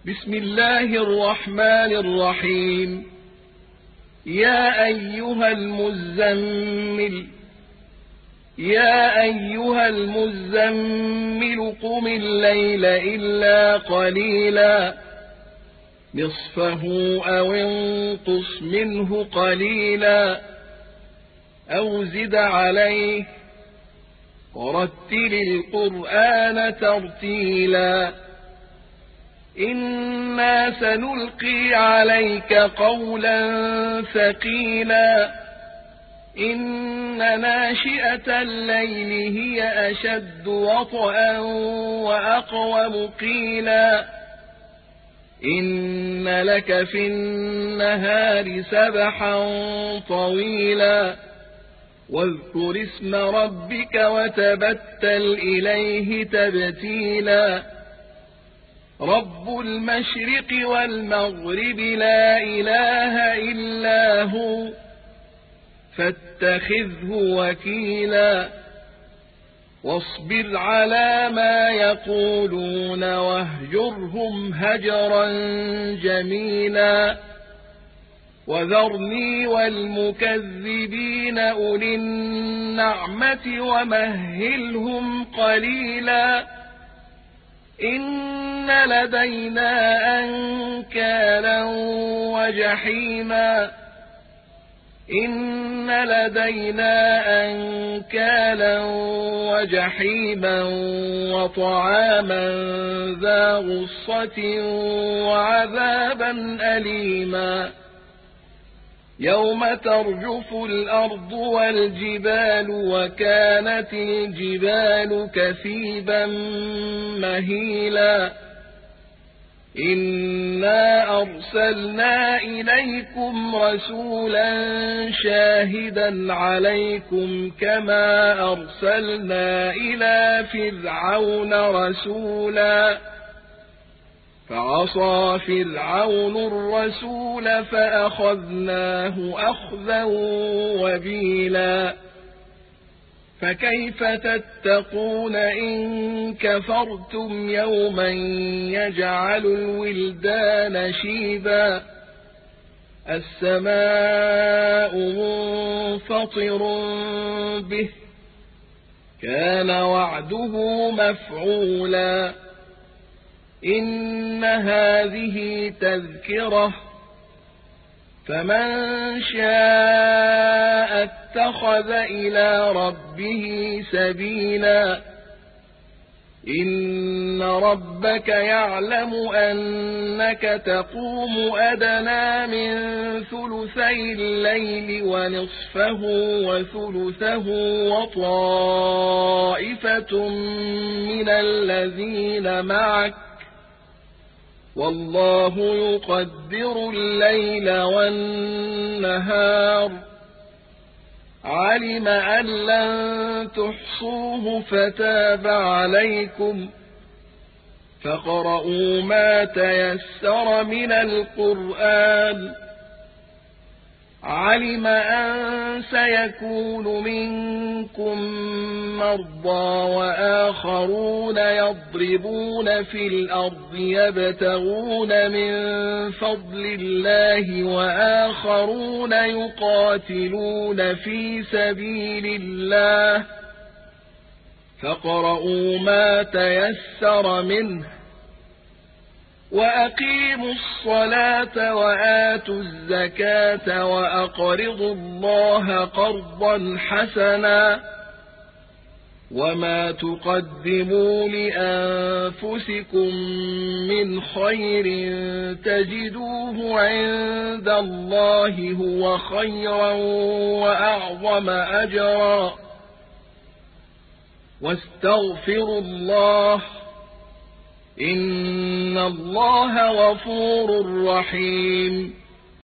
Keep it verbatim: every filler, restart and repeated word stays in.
بسم الله الرحمن الرحيم. يا أيها المزمل يا أيها المزمل قم الليل إلا قليلا نصفه أو انقص منه قليلا أو زد عليه ورتل القرآن ترتيلا إنا سنلقي عليك قولا ثقيلا إن ناشئة الليل هي أشد وطئا وأقوم قيلا إن لك في النهار سبحا طويلا واذكر اسم ربك وتبتل إليه تبتيلا رب المشرق والمغرب لا إله إلا هو فاتخذه وكيلا واصبر على ما يقولون واهجرهم هجرا جميلا وذرني والمكذبين أولي النعمة ومهلهم قليلا إن لدينا أنكالا وجحيما إن لدينا أنكالا وجحيما وطعاما ذا غصة وعذابا أليما يوم ترجف الأرض والجبال وكانت الجبال كثيبا مهيلا إنا أرسلنا إليكم رسولا شاهدا عليكم كما أرسلنا إلى فرعون رسولا فعصى فرعون الرسول فأخذناه أخذا وبيلا فكيف تتقون إن كفرتم يوما يجعل الولدان شيبا السماء منفطر به كان وعده مفعولا إن هذه تذكرة فمن شاء اتخذ إلى ربه سبيلا إن ربك يعلم أنك تقوم أدنى من ثلثي الليل ونصفه وثلثه وطائفة من الذين معك والله يقدر الليل والنهار علم أن لن تحصوه فتاب عليكم فاقرؤوا ما تيسر من القرآن علم أن سيكون منكم مرضى وآخرون يضربون في الأرض يبتغون من فضل الله وآخرون يقاتلون في سبيل الله فاقرؤوا ما تيسر منه وأقيموا الصلاة وآتوا الزكاة وأقرضوا الله قرضا حسنا وما تقدموا لأنفسكم من خير تجدوه عند الله هو خيرا وأعظم أجرا واستغفروا الله إن الله غفور رحيم